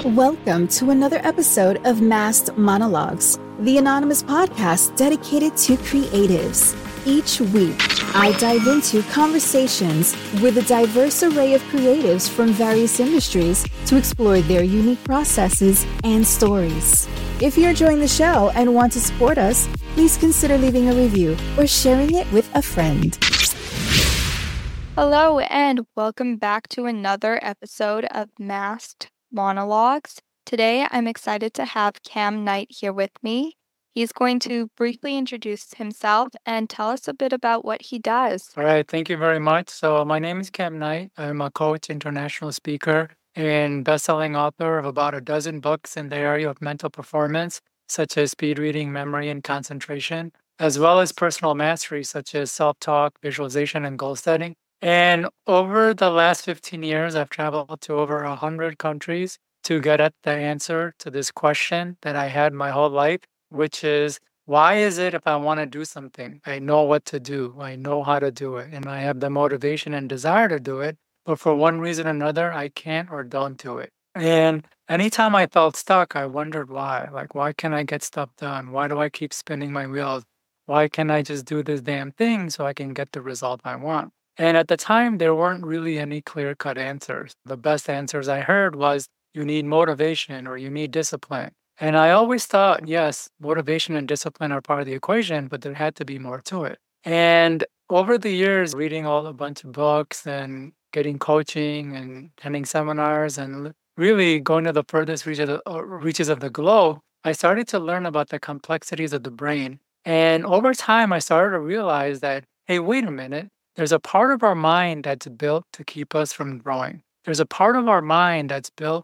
Welcome to another episode of Masked Monologues, the anonymous podcast dedicated to creatives. Each week, I dive into conversations with a diverse array of creatives from various industries to explore their unique processes and stories. If you're enjoying the show and want to support us, please consider leaving a review or sharing it with a friend. Hello, and welcome back to another episode of Masked Monologues. Today, I'm excited to have Cam Knight here with me. He's going to briefly introduce himself and tell us a bit about what he does. All right, thank you very much. So my name is Cam Knight. I'm a coach, international speaker, and best-selling author of about a dozen books in the area of mental performance, such as speed reading, memory, and concentration, as well as personal mastery, such as self-talk, visualization, and goal setting. And over the last 15 years, I've traveled to over 100 countries to get at the answer to this question that I had my whole life, which is, why is it if I want to do something, I know what to do, I know how to do it, and I have the motivation and desire to do it, but for one reason or another, I can't or don't do it. And anytime I felt stuck, I wondered why. Like, why can't I get stuff done? Why do I keep spinning my wheels? Why can't I just do this damn thing so I can get the result I want? And at the time, there weren't really any clear-cut answers. The best answers I heard was, you need motivation or you need discipline. And I always thought, yes, motivation and discipline are part of the equation, but there had to be more to it. And over the years, reading a bunch of books and getting coaching and attending seminars and really going to the furthest reaches of the globe, I started to learn about the complexities of the brain. And over time, I started to realize that, hey, wait a minute. There's a part of our mind that's built to keep us from growing. There's a part of our mind that's built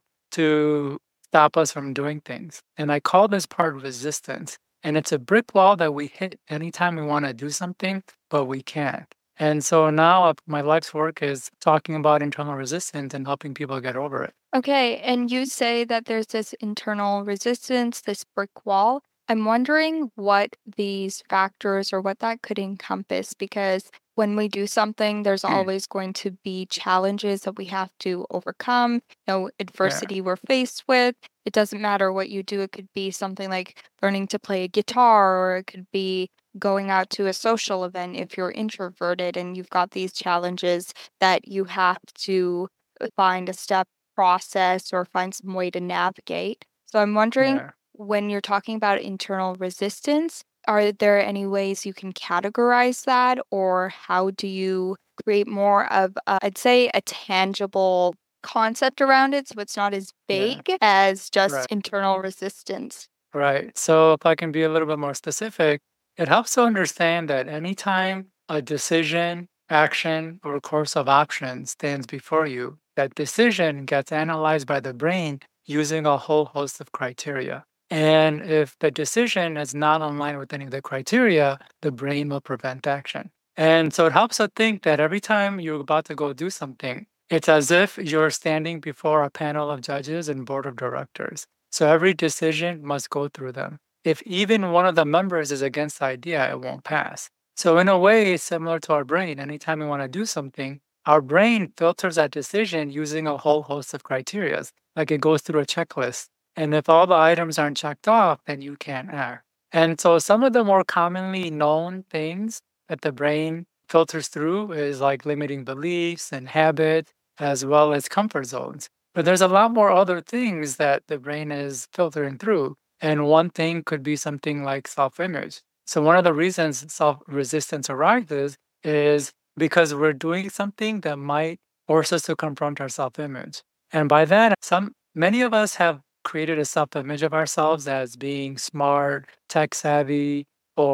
to stop us from doing things. And I call this part resistance. And it's a brick wall that we hit anytime we want to do something, but we can't. And so now my life's work is talking about internal resistance and helping people get over it. Okay, and you say that there's this internal resistance, this brick wall. I'm wondering what these factors or what that could encompass, because when we do something, there's always going to be challenges that we have to overcome, adversity we're faced with. It doesn't matter what you do. It could be something like learning to play a guitar, or it could be going out to a social event if you're introverted and you've got these challenges that you have to find a step process or find some way to navigate. So I'm wondering, Yeah. when you're talking about internal resistance, are there any ways you can categorize that, or how do you create more of, I'd say, a tangible concept around it so it's not as Yeah. vague as just Right. internal resistance? Right. So if I can be a little bit more specific, it helps to understand that anytime a decision, action, or course of options stands before you, that decision gets analyzed by the brain using a whole host of criteria. And if the decision is not in line with any of the criteria, the brain will prevent action. And so it helps to think that every time you're about to go do something, it's as if you're standing before a panel of judges and board of directors. So every decision must go through them. If even one of the members is against the idea, it won't pass. So in a way, it's similar to our brain. Anytime we want to do something, our brain filters that decision using a whole host of criteria. Like it goes through a checklist. And if all the items aren't checked off, then you can't act. And so some of the more commonly known things that the brain filters through is like limiting beliefs and habits, as well as comfort zones. But there's a lot more other things that the brain is filtering through. And one thing could be something like self-image. So one of the reasons self-resistance arises is because we're doing something that might force us to confront our self-image. And by that, many of us have created a self-image of ourselves as being smart, tech-savvy,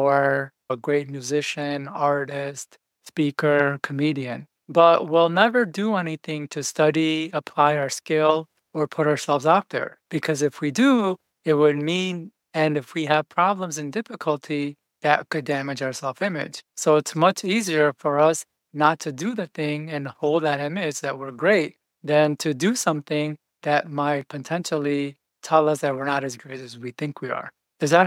or a great musician, artist, speaker, comedian. But we'll never do anything to study, apply our skill, or put ourselves out there. Because if we do, it would mean, and if we have problems and difficulty, that could damage our self-image. So it's much easier for us not to do the thing and hold that image that we're great than to do something that might potentially tell us that we're not as great as we think we are. Does that help?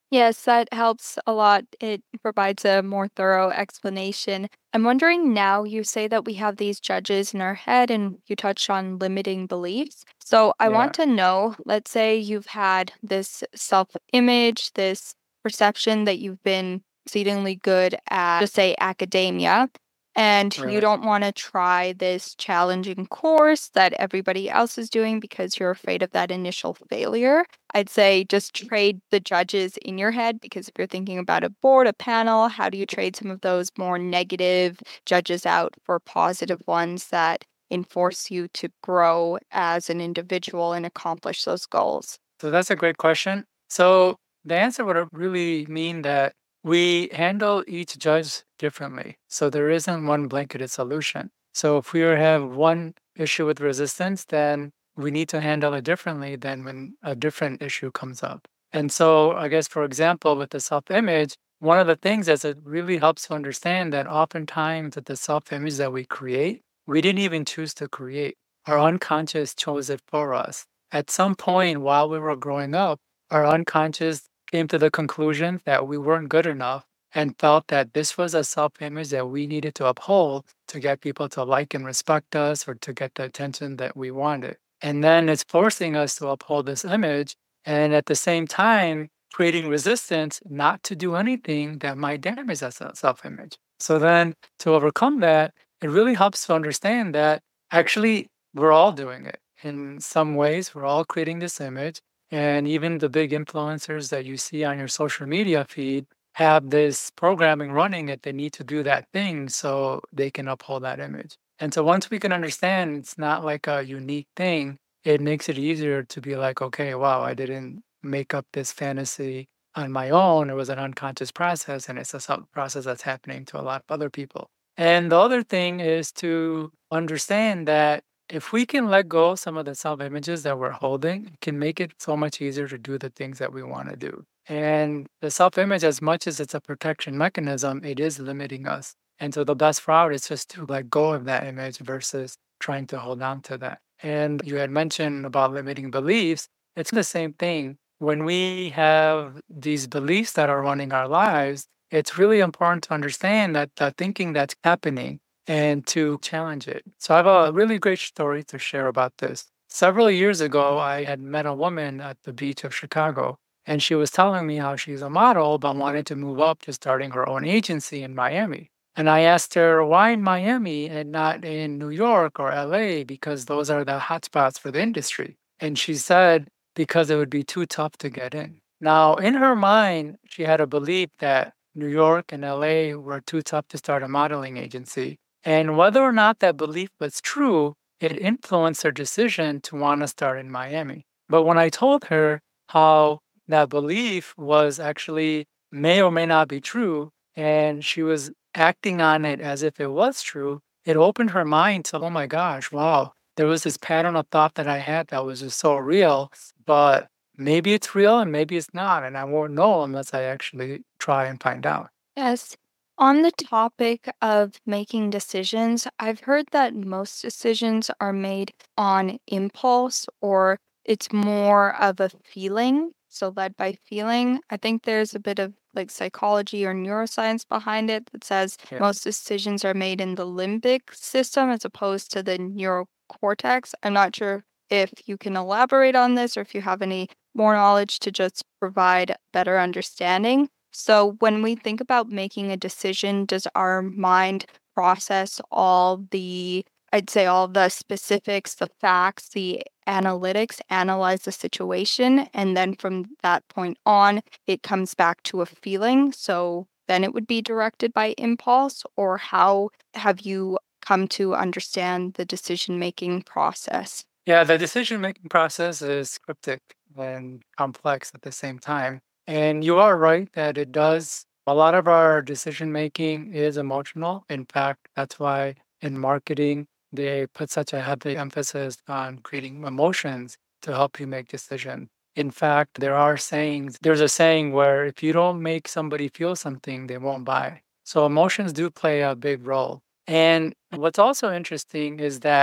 Yes, that helps a lot. It provides a more thorough explanation. I'm wondering now, you say that we have these judges in our head, and you touched on limiting beliefs. So I want Yeah. to know, let's say you've had this self image, this perception that you've been exceedingly good at, just say academia, and you Right. don't want to try this challenging course that everybody else is doing because you're afraid of that initial failure. I'd say just trade the judges in your head, because if you're thinking about a board, a panel, how do you trade some of those more negative judges out for positive ones that enforce you to grow as an individual and accomplish those goals? So that's a great question. So the answer would really mean that we handle each judge differently. So there isn't one blanketed solution. So if we have one issue with resistance, then we need to handle it differently than when a different issue comes up. And so I guess, for example, with the self image, one of the things is it really helps to understand that oftentimes that the self image that we create, we didn't even choose to create. Our unconscious chose it for us. At some point while we were growing up, our unconscious came to the conclusion that we weren't good enough and felt that this was a self image that we needed to uphold to get people to like and respect us or to get the attention that we wanted. And then it's forcing us to uphold this image and at the same time creating resistance not to do anything that might damage that self image. So then to overcome that, it really helps to understand that actually we're all doing it in some ways. We're all creating this image. And even the big influencers that you see on your social media feed have this programming running that they need to do that thing so they can uphold that image. And so once we can understand it's not like a unique thing, it makes it easier to be like, okay, wow, I didn't make up this fantasy on my own. It was an unconscious process, and it's a process that's happening to a lot of other people. And the other thing is to understand that if we can let go of some of the self images that we're holding, it can make it so much easier to do the things that we want to do. And the self image, as much as it's a protection mechanism, it is limiting us. And so the best route is just to let go of that image versus trying to hold on to that. And you had mentioned about limiting beliefs. It's the same thing. When we have these beliefs that are running our lives, it's really important to understand that the thinking that's happening and to challenge it. So I have a really great story to share about this. Several years ago, I had met a woman at the beach of Chicago, and she was telling me how she's a model but wanted to move up to starting her own agency in Miami. And I asked her, why in Miami and not in New York or LA? Because those are the hotspots for the industry. And she said, because it would be too tough to get in. Now, in her mind, she had a belief that New York and LA were too tough to start a modeling agency. And whether or not that belief was true, it influenced her decision to want to start in Miami. But when I told her how that belief was actually may or may not be true, and she was acting on it as if it was true, it opened her mind to, oh my gosh, wow, there was this pattern of thought that I had that was just so real, but maybe it's real and maybe it's not. And I won't know unless I actually try and find out. Yes. On the topic of making decisions, I've heard that most decisions are made on impulse, or it's more of a feeling. So, led by feeling. I think there's a bit of like psychology or neuroscience behind it that says Yeah. most decisions are made in the limbic system as opposed to the neurocortex. I'm not sure if you can elaborate on this or if you have any more knowledge to just provide better understanding. So, when we think about making a decision, does our mind process all the, I'd say, all the specifics, the facts, the analytics, analyze the situation, and then from that point on, it comes back to a feeling? So, then it would be directed by impulse, or how have you come to understand the decision making process? Yeah, the decision making process is cryptic and complex at the same time. And you are right that it does. A lot of our decision making is emotional. In fact, that's why in marketing, they put such a heavy emphasis on creating emotions to help you make decisions. In fact, there's a saying where if you don't make somebody feel something, they won't buy. So emotions do play a big role. And what's also interesting is that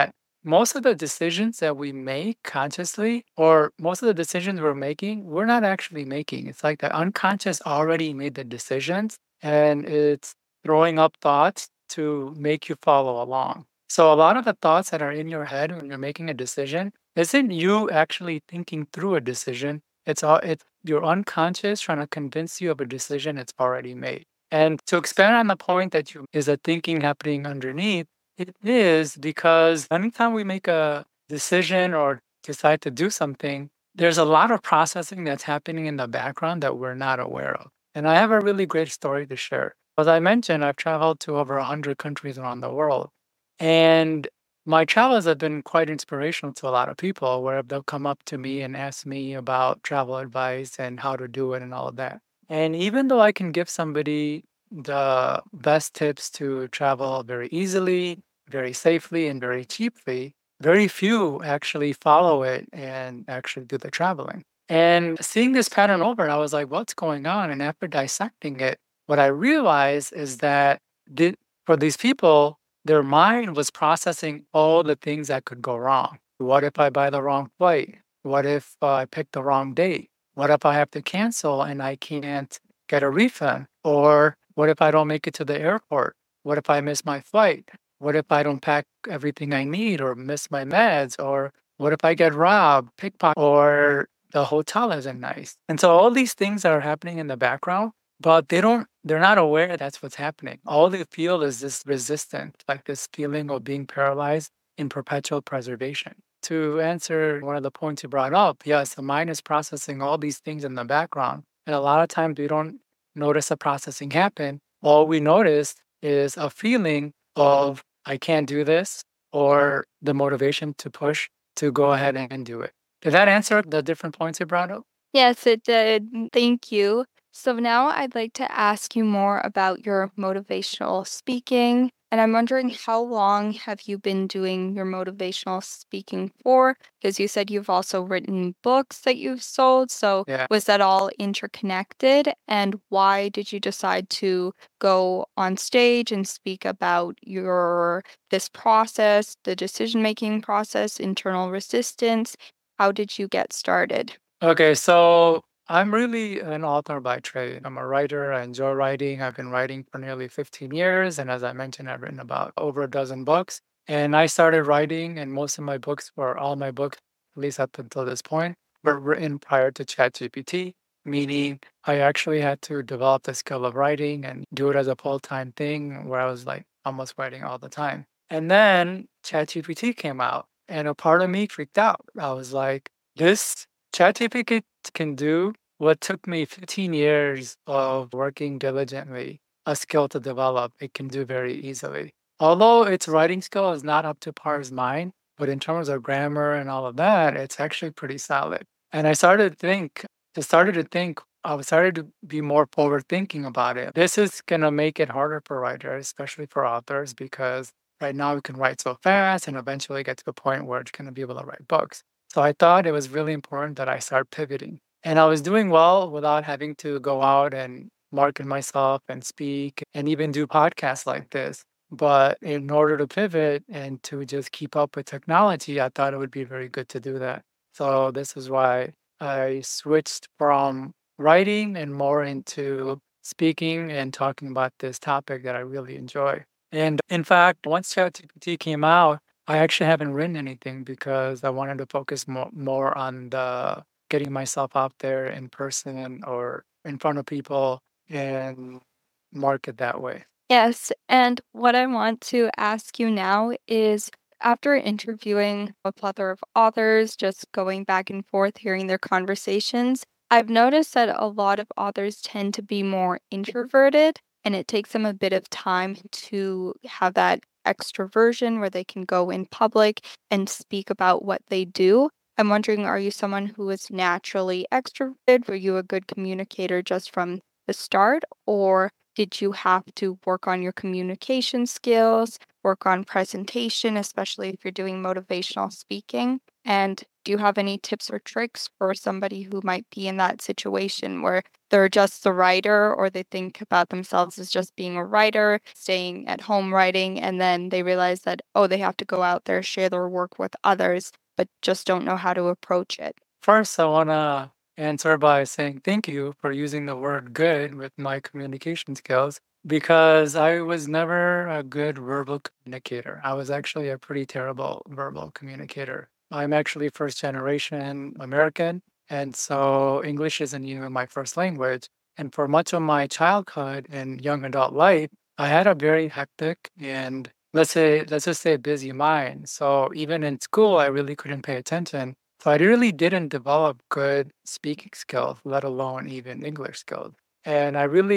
most of the decisions that we make consciously, or most of the decisions we're making, we're not actually making. It's like the unconscious already made the decisions and it's throwing up thoughts to make you follow along. So a lot of the thoughts that are in your head when you're making a decision isn't you actually thinking through a decision. It's your unconscious trying to convince you of a decision it's already made. And to expand on the point that you is a thinking happening underneath, it is because anytime we make a decision or decide to do something, there's a lot of processing that's happening in the background that we're not aware of. And I have a really great story to share. As I mentioned, I've traveled to over 100 countries around the world. And my travels have been quite inspirational to a lot of people where they'll come up to me and ask me about travel advice and how to do it and all of that. And even though I can give somebody the best tips to travel very easily, very safely, and very cheaply, very few actually follow it and actually do the traveling. And seeing this pattern over, I was like, what's going on? And after dissecting it, what I realized is that the, for these people, their mind was processing all the things that could go wrong. What if I buy the wrong flight? What if I pick the wrong date? What if I have to cancel and I can't get a refund? Or what if I don't make it to the airport? What if I miss my flight? What if I don't pack everything I need or miss my meds? Or what if I get robbed, pickpocket, or the hotel isn't nice? And so all these things are happening in the background, but they're not aware that's what's happening. All they feel is this resistance, like this feeling of being paralyzed in perpetual preservation. To answer one of the points you brought up, yes, the mind is processing all these things in the background. And a lot of times we don't notice the processing happen. All we notice is a feeling of, I can't do this, or the motivation to push to go ahead and do it. Did that answer the different points you brought up? Yes, it did. Thank you. So now I'd like to ask you more about your motivational speaking. And I'm wondering, how long have you been doing your motivational speaking for? Because you said you've also written books that you've sold. So Yeah. was that all interconnected? And why did you decide to go on stage and speak about this process, the decision-making process, internal resistance? How did you get started? Okay, so I'm really an author by trade. I'm a writer. I enjoy writing. I've been writing for nearly 15 years. And as I mentioned, I've written about over a dozen books. And I started writing, and most of my books, or all my books, at least up until this point, were written prior to ChatGPT, meaning I actually had to develop the skill of writing and do it as a full-time thing where I was like almost writing all the time. And then ChatGPT came out, and a part of me freaked out. I was like, this ChatGPT can do what took me 15 years of working diligently, a skill to develop. It can do very easily. Although its writing skill is not up to par as mine, but in terms of grammar and all of that, it's actually pretty solid. And I started to be more forward thinking about it. This is going to make it harder for writers, especially for authors, because right now we can write so fast and eventually get to the point where it's going to be able to write books. So I thought it was really important that I start pivoting. And I was doing well without having to go out and market myself and speak and even do podcasts like this. But in order to pivot and to just keep up with technology, I thought it would be very good to do that. So this is why I switched from writing and more into speaking and talking about this topic that I really enjoy. And in fact, once ChatGPT came out, I actually haven't written anything because I wanted to focus more on the getting myself out there in person or in front of people and market that way. Yes, and what I want to ask you now is, after interviewing a plethora of authors, just going back and forth, hearing their conversations, I've noticed that a lot of authors tend to be more introverted, and it takes them a bit of time to have that extroversion where they can go in public and speak about what they do. I'm wondering, are you someone who is naturally extroverted? Were you a good communicator just from the start, or did you have to work on your communication skills, work on presentation, especially if you're doing motivational speaking? And do you have any tips or tricks for somebody who might be in that situation where they're just the writer or they think about themselves as just being a writer, staying at home writing, and then they realize that, oh, they have to go out there, share their work with others, but just don't know how to approach it? First, I want to answer by saying thank you for using the word good with my communication skills because I was never a good verbal communicator. I was actually a pretty terrible verbal communicator. I'm actually first generation American, and so English isn't even my first language. And for much of my childhood and young adult life, I had a very hectic and let's just say busy mind. So even in school, I really couldn't pay attention. So I really didn't develop good speaking skills, let alone even English skills. And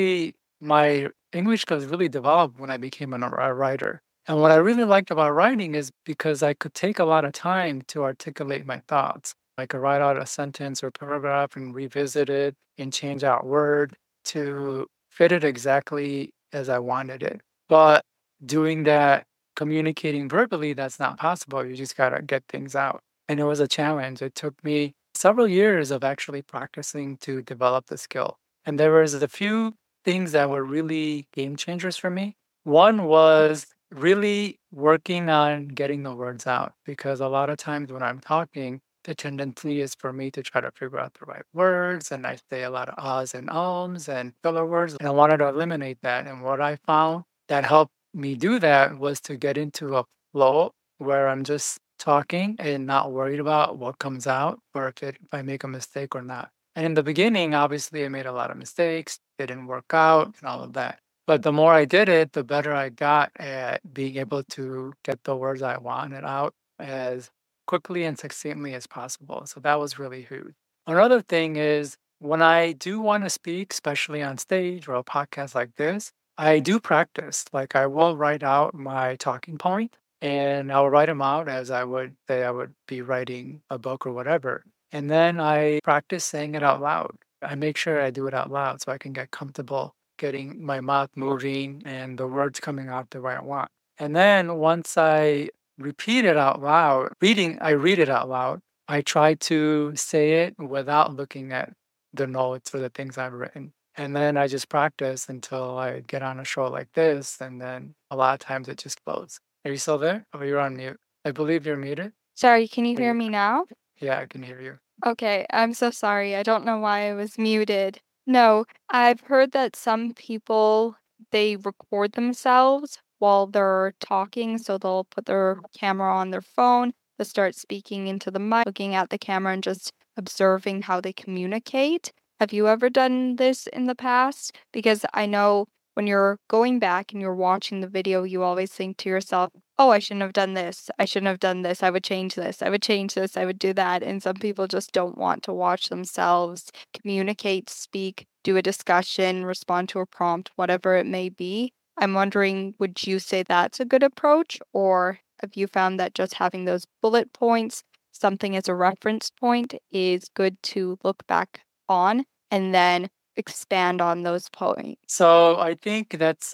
my English skills really developed when I became a writer. And what I really liked about writing is because I could take a lot of time to articulate my thoughts. I could write out a sentence or paragraph and revisit it and change out word to fit it exactly as I wanted it. But doing that, communicating verbally, that's not possible. You just got to get things out. And it was a challenge. It took me several years of actually practicing to develop the skill. And there was a few things that were really game changers for me. One was really working on getting the words out because a lot of times when I'm talking, the tendency is for me to try to figure out the right words, and I say a lot of ahs and ums and filler words, and I wanted to eliminate that. And what I found that helped me do that was to get into a flow where I'm just talking and not worried about what comes out or if I make a mistake or not. And in the beginning, obviously, I made a lot of mistakes, didn't work out, and all of that. But the more I did it, the better I got at being able to get the words I wanted out as quickly and succinctly as possible. So that was really huge. Another thing is when I do want to speak, especially on stage or a podcast like this, I do practice. Like I will write out my talking point and I'll write them out as I would say I would be writing a book or whatever. And then I practice saying it out loud. I make sure I do it out loud so I can get comfortable getting my mouth moving and the words coming out the way I want. And then once I repeat it out loud, I read it out loud. I try to say it without looking at the notes or the things I've written. And then I just practice until I get on a show like this. And then a lot of times it just flows. Are you still there? Oh, you're on mute. I believe you're muted. Sorry, can you Are hear you? me now? Yeah, I can hear you. Okay, I'm so sorry. I don't know why I was muted. No, I've heard that some people they record themselves while they're talking, so they'll put their camera on their phone, they'll start speaking into the mic, looking at the camera and just observing how they communicate. Have you ever done this in the past? Because I know when you're going back and you're watching the video, you always think to yourself, oh, I shouldn't have done this. I shouldn't have done this. I would change this. I would change this. I would do that. And some people just don't want to watch themselves communicate, speak, do a discussion, respond to a prompt, whatever it may be. I'm wondering, would you say that's a good approach? Or have you found that just having those bullet points, something as a reference point, is good to look back on and then expand on those points? So I think that's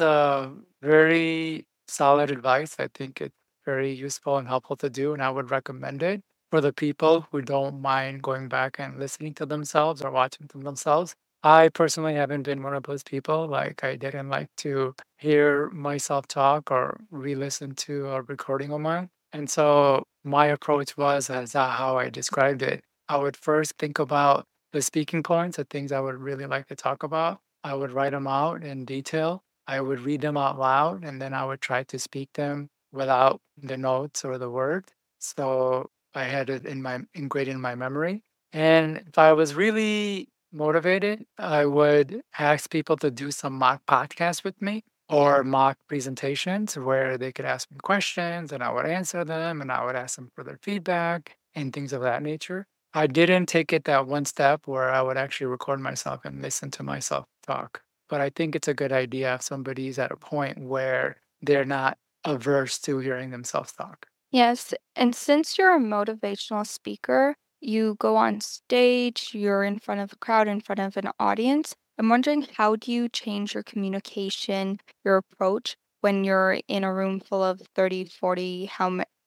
very solid advice. I think it's very useful and helpful to do, and I would recommend it for the people who don't mind going back and listening to themselves or watching to themselves. I personally haven't been one of those people. Like I didn't like to hear myself talk or re-listen to a recording of mine. And so my approach was as how I described it. I would first think about the speaking points, the things I would really like to talk about. I would write them out in detail. I would read them out loud, and then I would try to speak them without the notes or the word. So I had it ingrained in my memory. And if I was really motivated, I would ask people to do some mock podcasts with me or mock presentations where they could ask me questions and I would answer them and I would ask them for their feedback and things of that nature. I didn't take it that one step where I would actually record myself and listen to myself talk. But I think it's a good idea if somebody's at a point where they're not averse to hearing themselves talk. Yes, and since you're a motivational speaker, you go on stage, you're in front of a crowd, in front of an audience. I'm wondering, how do you change your communication, your approach when you're in a room full of 30, 40,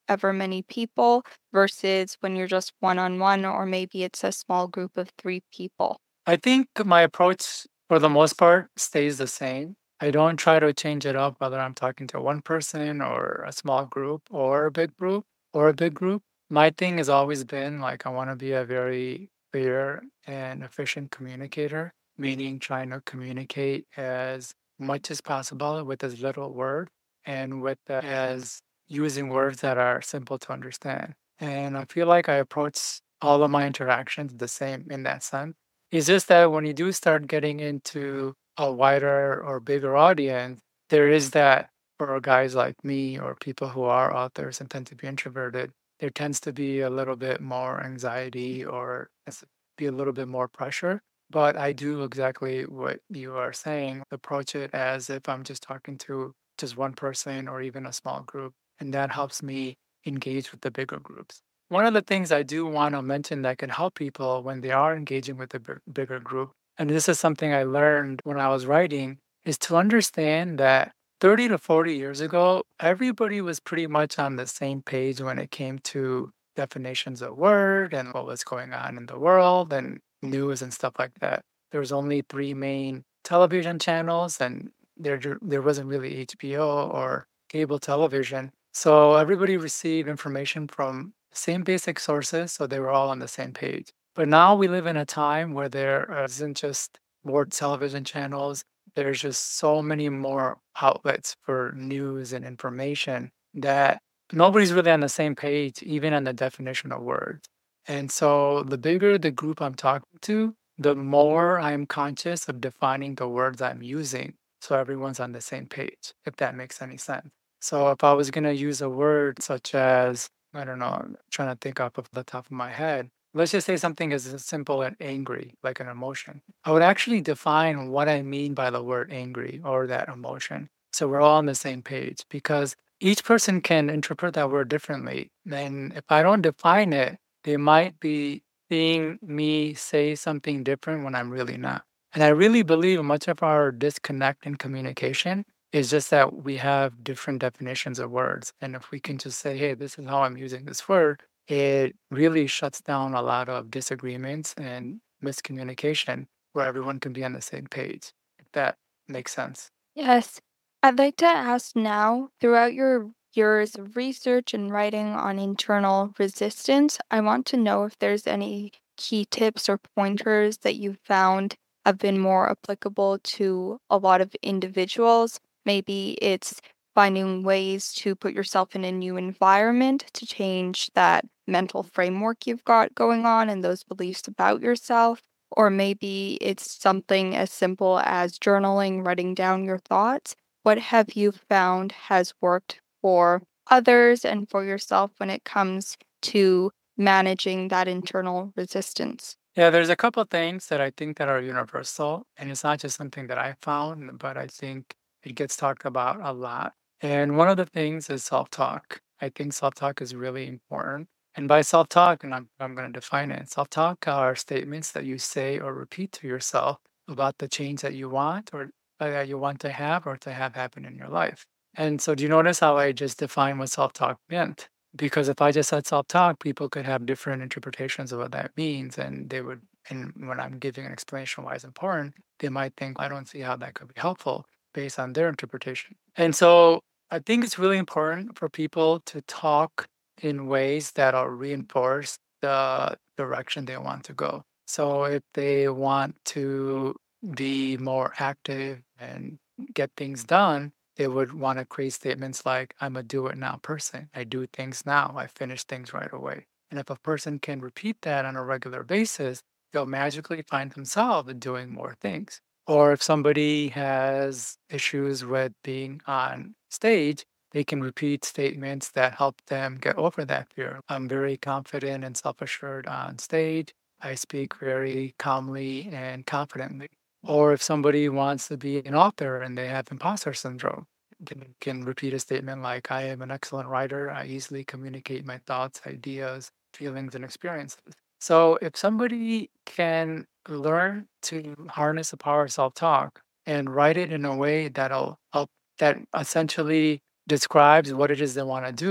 ever many people versus when you're just one on one, or maybe it's a small group of three people? I think my approach for the most part stays the same. I don't try to change it up whether I'm talking to one person or a small group or a big group or a big group. My thing has always been like I want to be a very clear and efficient communicator, meaning trying to communicate as much as possible with as little word and with as using words that are simple to understand. And I feel like I approach all of my interactions the same in that sense. It's just that when you do start getting into a wider or bigger audience, there is that for guys like me or people who are authors and tend to be introverted, there tends to be a little bit more anxiety or be a little bit more pressure. But I do exactly what you are saying, approach it as if I'm just talking to just one person or even a small group. And that helps me engage with the bigger groups. One of the things I do want to mention that can help people when they are engaging with a bigger group, and this is something I learned when I was writing, is to understand that 30 to 40 years ago, everybody was pretty much on the same page when it came to definitions of word and what was going on in the world and news and stuff like that. There was only three main television channels, and there wasn't really HBO or cable television. So everybody received information from same basic sources, so they were all on the same page. But now we live in a time where there isn't just more television channels, there's just so many more outlets for news and information that nobody's really on the same page, even on the definition of words. And so the bigger the group I'm talking to, the more I'm conscious of defining the words I'm using so everyone's on the same page, if that makes any sense. So if I was going to use a word such as, I don't know, I'm trying to think off of the top of my head. Let's just say something as simple as angry, like an emotion. I would actually define what I mean by the word angry or that emotion. So we're all on the same page because each person can interpret that word differently. And if I don't define it, they might be seeing me say something different when I'm really not. And I really believe much of our disconnect in communication is just that we have different definitions of words. And if we can just say, hey, this is how I'm using this word, it really shuts down a lot of disagreements and miscommunication where everyone can be on the same page, if that makes sense. Yes. I'd like to ask now, throughout your years of research and writing on internal resistance, I want to know if there's any key tips or pointers that you've found have been more applicable to a lot of individuals. Maybe it's finding ways to put yourself in a new environment to change that mental framework you've got going on and those beliefs about yourself. Or maybe it's something as simple as journaling, writing down your thoughts. What have you found has worked for others and for yourself when it comes to managing that internal resistance? Yeah, there's a couple things that I think that are universal, and it's not just something that I found, but I think it gets talked about a lot. And one of the things is self-talk. I think self-talk is really important. And by self-talk, and I'm going to define it, self-talk are statements that you say or repeat to yourself about the change that you want or that you want to have or to have happen in your life. And so do you notice how I just defined what self-talk meant? Because if I just said self-talk, people could have different interpretations of what that means, and they would. And when I'm giving an explanation why it's important, they might think, I don't see how that could be helpful based on their interpretation. And so I think it's really important for people to talk in ways that'll reinforce the direction they want to go. So if they want to be more active and get things done, they would want to create statements like, I'm a do it now person. I do things now. I finish things right away. And if a person can repeat that on a regular basis, they'll magically find themselves doing more things. Or if somebody has issues with being on stage, they can repeat statements that help them get over that fear. I'm very confident and self assured on stage. I speak very calmly and confidently. Or if somebody wants to be an author and they have imposter syndrome, they can repeat a statement like, I am an excellent writer. I easily communicate my thoughts, ideas, feelings, and experiences. So if somebody can learn to harness the power of self-talk and write it in a way that'll help, that essentially describes what it is they want to do,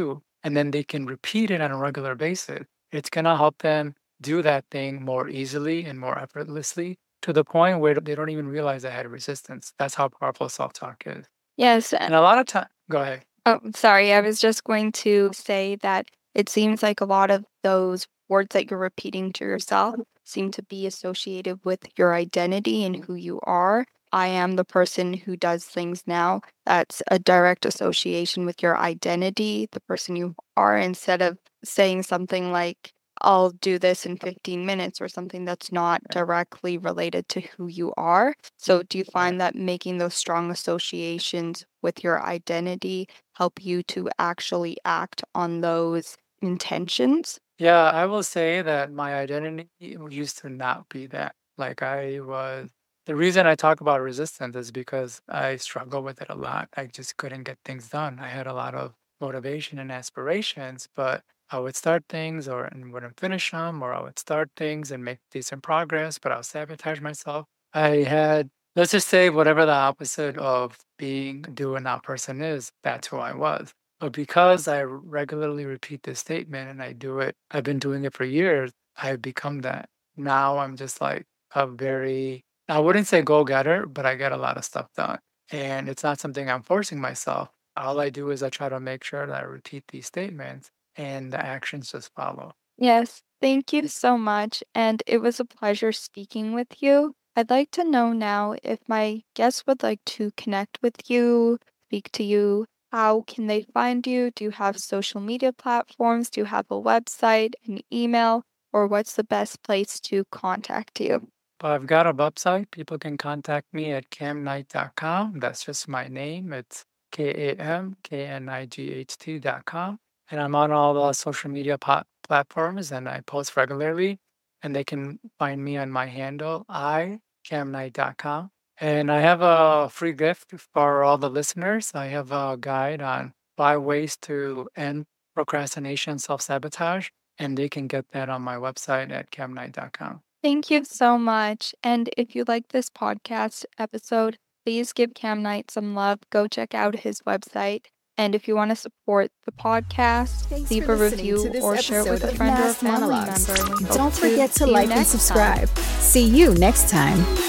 and then they can repeat it on a regular basis, it's going to help them do that thing more easily and more effortlessly to the point where they don't even realize they had resistance. That's how powerful self-talk is. Yes. And a lot of time, go ahead. Oh, sorry. I was just going to say that it seems like a lot of those words that you're repeating to yourself seem to be associated with your identity and who you are. I am the person who does things now. That's a direct association with your identity, the person you are, instead of saying something like, I'll do this in 15 minutes or something that's not directly related to who you are. So do you find that making those strong associations with your identity help you to actually act on those intentions? Yeah, I will say that my identity used to not be that. Like the reason I talk about resistance is because I struggle with it a lot. I just couldn't get things done. I had a lot of motivation and aspirations, but I would start things and wouldn't finish them, or I would start things and make decent progress, but I'll sabotage myself. I had, let's just say, whatever the opposite of doing that person is, that's who I was. But because I regularly repeat this statement and I've been doing it for years, I've become that. Now I'm just like I wouldn't say go-getter, but I get a lot of stuff done. And it's not something I'm forcing myself. All I do is I try to make sure that I repeat these statements and the actions just follow. Yes, thank you so much. And it was a pleasure speaking with you. I'd like to know now if my guests would like to connect with you, speak to you. How can they find you? Do you have social media platforms? Do you have a website, an email, or what's the best place to contact you? But I've got a website. People can contact me at camknight.com. That's just my name. It's KAMKNIGHT.com. And I'm on all the social media platforms and I post regularly. And they can find me on my handle, camknight.com. And I have a free gift for all the listeners. I have a guide on 5 ways to end procrastination, self-sabotage, and they can get that on my website at camknight.com. Thank you so much. And if you like this podcast episode, please give Cam Knight some love. Go check out his website. And if you want to support the podcast, leave a review or share with a friend or a family member. Don't forget to like and subscribe. See you next time.